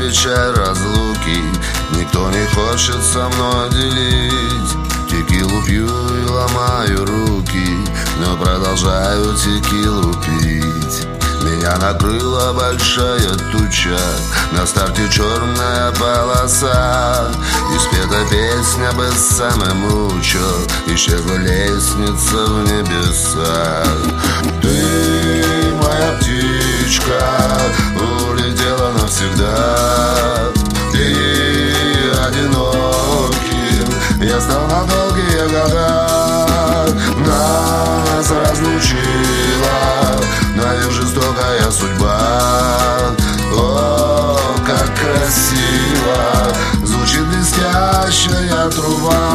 чай разлуки никто не хочет со мной делить. Текилу пью и ломаю руки, но продолжаю текилу пить. Меня накрыла большая туча, на старте черная полоса. И спета песня бессаме мучо, исчезла лестница в небеса. Ты, моя птичка, улетела навсегда. И одиноким я стал на долгие года. Нас разлучила навек жестокая судьба. О, как красиво звучит блестящая труба.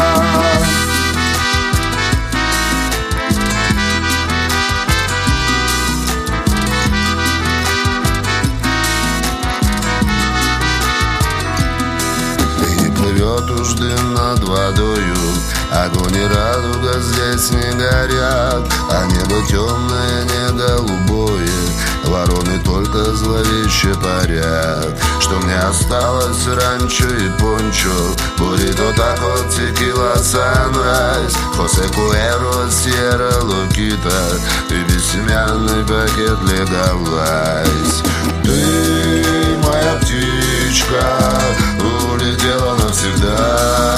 И плывет уж дым над водою, огонь и радуга здесь не горят, а небо темное, не голубое, вороны только зловеще парят. Что мне осталось ранчо и пончо, буррито, тако, текила, санрайз, Хосе Куэро, Сьерра Локита и бессемянный пакет Легалайз. Ты, моя птичка, улетела навсегда.